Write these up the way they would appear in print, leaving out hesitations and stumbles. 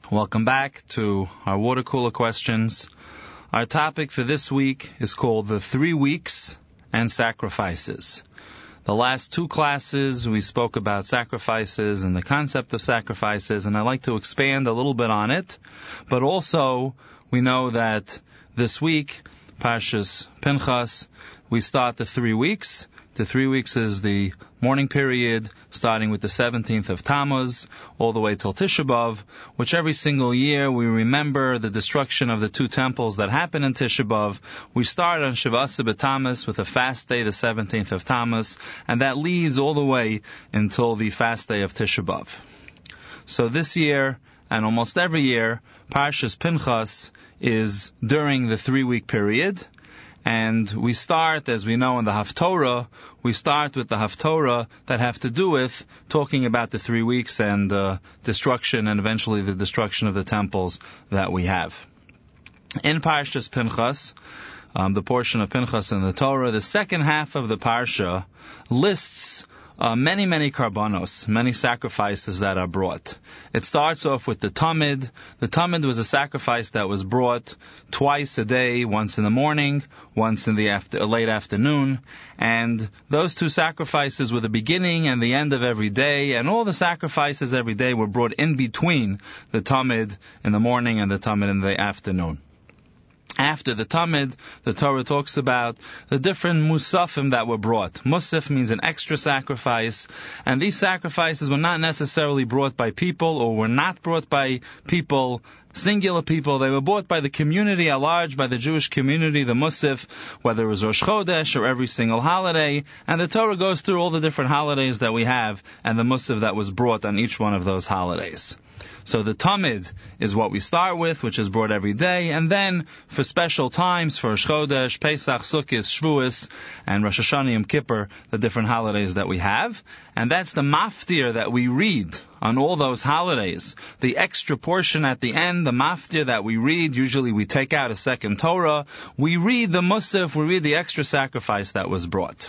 Welcome back to our water cooler questions. Our topic for this week is called the 3 weeks and sacrifices. The last 2 classes we spoke about sacrifices and the concept of sacrifices, and I'd like to expand a little bit on it. But also, we know that this week, Parshas Pinchas, we start the 3 weeks. The 3 weeks is the mourning period, starting with the 17th of Tammuz, all the way till Tisha B'Av, which every single year we remember the destruction of the 2 temples that happened in Tisha B'Av. We start on Shavasa B'Tammuz with a fast day, the 17th of Tammuz, and that leads all the way until the fast day of Tisha B'Av. So this year, and almost every year, Parshas Pinchas is during the 3-week period. And we start, as we know in the Haftorah, we start with the Haftorah that have to do with talking about the 3 weeks and destruction and eventually the destruction of the temples that we have. In Parshas Pinchas, the portion of Pinchas in the Torah, the second half of the Parsha lists many karbanos, many sacrifices that are brought. It starts off with the Tamid. The Tamid was a sacrifice that was brought twice a day, once in the morning, once in the late afternoon. And those 2 sacrifices were the beginning and the end of every day, and all the sacrifices every day were brought in between the Tamid in the morning and the Tamid in the afternoon. After the Tamid, the Torah talks about the different musafim that were brought. Musaf means an extra sacrifice, and these sacrifices were not necessarily brought by people, or were not brought by people, singular people. They were brought by the community at large, by the Jewish community, the Musaf, whether it was Rosh Chodesh or every single holiday. And the Torah goes through all the different holidays that we have, and the Musaf that was brought on each one of those holidays. So the Tamid is what we start with, which is brought every day, and then for special times, for Rosh Chodesh, Pesach, Sukkot, Shavuos, and Rosh Hashanah, Yom Kippur, the different holidays that we have. And that's the maftir that we read on all those holidays. The extra portion at the end, the maftir that we read, usually we take out a second Torah, we read the Musaf, we read the extra sacrifice that was brought.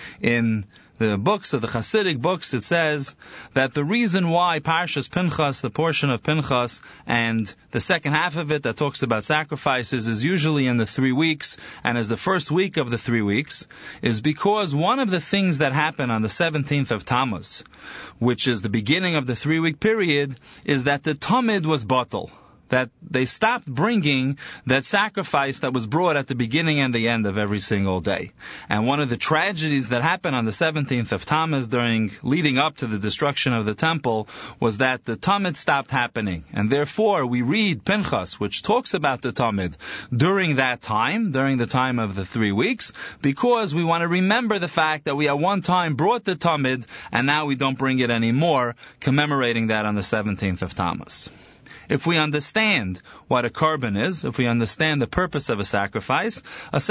In the books of the Hasidic books, it says that the reason why Parshas Pinchas, the portion of Pinchas, and the second half of it that talks about sacrifices is usually in the 3 weeks, and as the first week of the 3 weeks, is because one of the things that happened on the 17th of Tammuz, which is the beginning of the 3-week period, is that the Tamid was batal. That they stopped bringing that sacrifice that was brought at the beginning and the end of every single day. And one of the tragedies that happened on the 17th of Tammuz leading up to the destruction of the temple was that the Tamid stopped happening. And therefore we read Pinchas, which talks about the Tamid during that time, during the time of the 3 weeks, because we want to remember the fact that we at one time brought the Tamid and now we don't bring it anymore, commemorating that on the 17th of Tammuz. If we understand what a korban is, if we understand the purpose of a sacrifice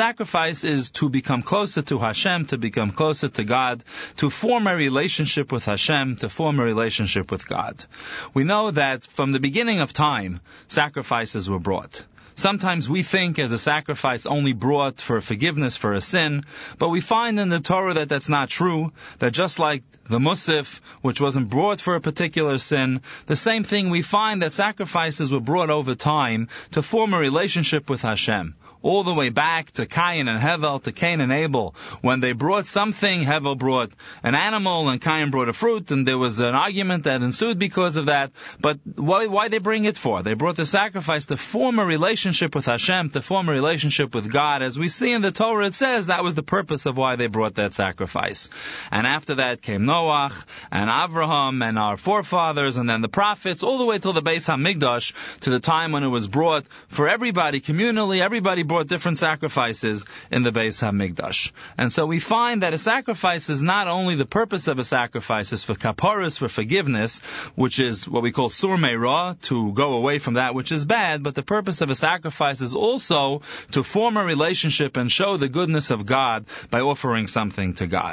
is to become closer to Hashem, to become closer to God, to form a relationship with Hashem, to form a relationship with God. We know that from the beginning of time, sacrifices were brought. Sometimes we think as a sacrifice only brought for forgiveness for a sin, but we find in the Torah that that's not true, that just like the Musaf, which wasn't brought for a particular sin, the same thing we find that sacrifices were brought over time to form a relationship with Hashem. All the way back to Cain and Hevel, to Cain and Abel. When they brought something, Hevel brought an animal and Cain brought a fruit, and there was an argument that ensued because of that. But why they bring it for? They brought the sacrifice to form a relationship with Hashem, to form a relationship with God. As we see in the Torah, it says that was the purpose of why they brought that sacrifice. And after that came Noach and Avraham and our forefathers, and then the prophets, all the way till the Beis HaMikdash, to the time when it was brought for everybody, communally, everybody brought different sacrifices in the Beis HaMikdash. And so we find that a sacrifice is not only the purpose of a sacrifice is for kaparas, for forgiveness, which is what we call sur meirah, to go away from that which is bad, but the purpose of a sacrifice is also to form a relationship and show the goodness of God by offering something to God.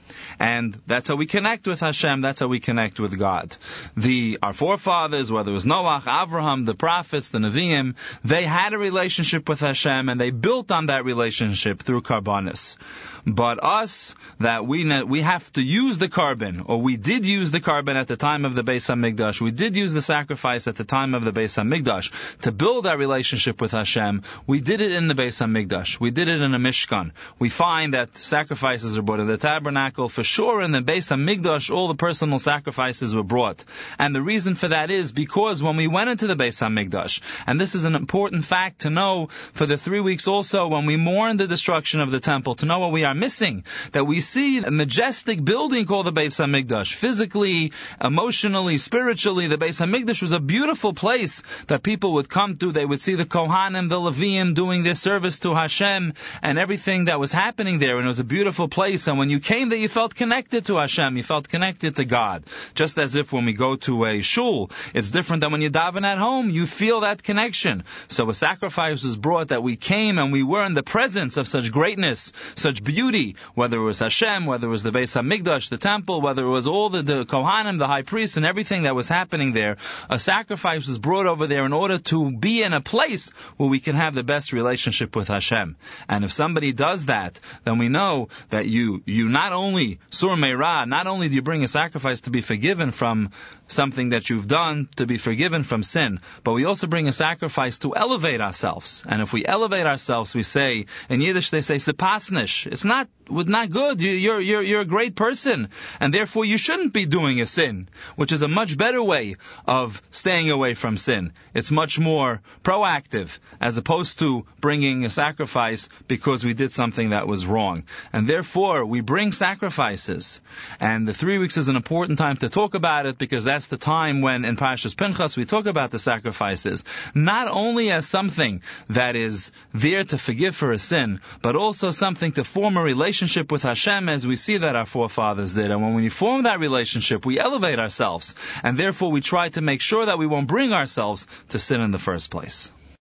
And that's how we connect with Hashem. That's how we connect with God. Our forefathers, whether it was Noach, Avraham, the prophets, the Nevi'im, they had a relationship with Hashem, and they built on that relationship through karbanis. But us, that we have to use the carbon, or we did use the carbon at the time of the Beis HaMikdash. We did use the sacrifice at the time of the Beis HaMikdash to build our relationship with Hashem. We did it in the Beis HaMikdash. We did it in a Mishkan. We find that sacrifices are brought in the tabernacle. For sure, in the Beis HaMikdash, all the personal sacrifices were brought. And the reason for that is because when we went into the Beis HaMikdash, and this is an important fact to know for the 3 weeks also, when we mourn the destruction of the temple, to know what we are missing, that we see a majestic building called the Beis HaMikdash. Physically, emotionally, spiritually, the Beis HaMikdash was a beautiful place that people would come to. They would see the Kohanim, the Leviim doing their service to Hashem and everything that was happening there, and it was a beautiful place. And when you came there, you felt connected to Hashem, you felt connected to God. Just as if when we go to a shul, it's different than when you daven at home, you feel that connection. So a sacrifice was brought that we came and we were in the presence of such greatness, such beauty, whether it was Hashem, whether it was the Beis HaMikdash, the temple, whether it was all the Kohanim, the high priests, and everything that was happening there. A sacrifice was brought over there in order to be in a place where we can have the best relationship with Hashem. And if somebody does that, then we know that you not only, Sur Meirah, not only do you bring a sacrifice to be forgiven from something that you've done, to be forgiven from sin, but we also bring a sacrifice to elevate ourselves. And if we elevate ourselves, we say, in Yiddish they say, sepasnish. It's not good. You're a great person, and therefore you shouldn't be doing a sin, which is a much better way of staying away from sin. It's much more proactive, as opposed to bringing a sacrifice because we did something that was wrong. And therefore, we bring sacrifices. And the 3 weeks is an important time to talk about it, because that's the time when, in Parashas Pinchas, we talk about the sacrifices, not only as something that is there to forgive for a sin, but also something to form a relationship with Hashem, as we see that our forefathers did. And when we form that relationship, we elevate ourselves, and therefore we try to make sure that we won't bring ourselves to sin in the first place.